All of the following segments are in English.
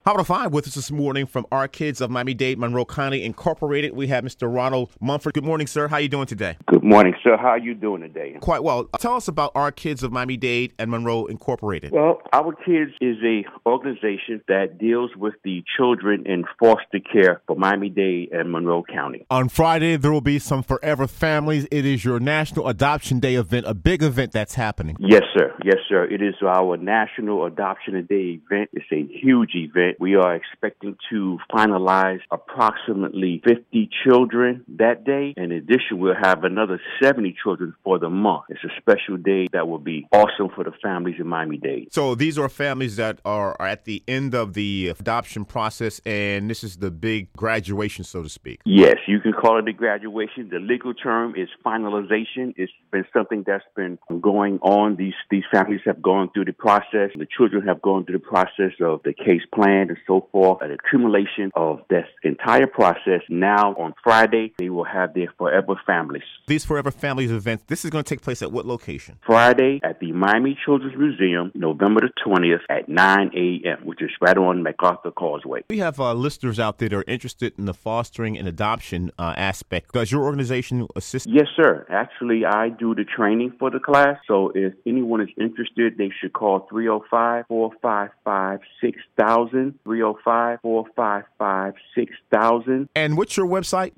How to find with us this morning from Our Kids of Miami-Dade, Monroe County Incorporated. We have Mr. Ronald Mumford. Good morning, sir. How are you doing today? Good morning, sir. How are you doing today? Quite well. Tell us about Our Kids of Miami-Dade and Monroe Incorporated. Well, Our Kids is a organization that deals with the children in foster care for Miami-Dade and Monroe County. On Friday, there will be some Forever Families. It is your National Adoption Day event, a big event that's happening. Yes, sir. Yes, sir. It is our National Adoption Day event. It's a huge event. We are expecting to finalize approximately 50 children that day. In addition, we'll have another 70 children for the month. It's a special day that will be awesome for the families in Miami-Dade. So these are families that are at the end of the adoption process, and this is the big graduation, so to speak. Yes, you can call it a graduation. The legal term is finalization. It's been something that's been going on. These families have gone through the process. The children have gone through the process of the case plan and so forth, an accumulation of this entire process. Now, on Friday, they will have their Forever Families. These Forever Families events, this is going to take place at what location? Friday at the Miami Children's Museum, November the 20th at 9 a.m., which is right on MacArthur Causeway. We have listeners out there that are interested in the fostering and adoption aspect. Does your organization assist? Yes, sir. Actually, I do the training for the class. So if anyone is interested, they should call 305-455-6000, 305-455-6000. And what's your website?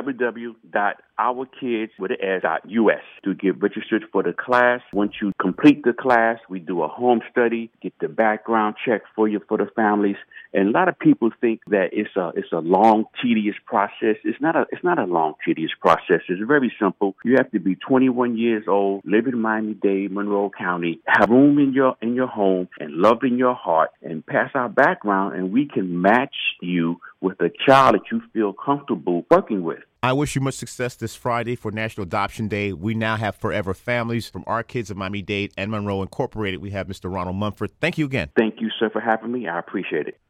www.ourkids.us to get registered for the class. Once you complete the class, we do a home study, get the background check for you for the families. And a lot of people think that it's a long, tedious process. It's not a long, tedious process. It's very simple. You have to be 21 years old, live in Miami-Dade, Monroe County, have room in your home, and love in your heart, and pass our background, and we can match you with a child that you feel comfortable working with. I wish you much success this Friday for National Adoption Day. We now have Forever Families from Our Kids of Miami-Dade and Monroe Incorporated. We have Mr. Ronald Mumford. Thank you again. Thank you, sir, for having me. I appreciate it.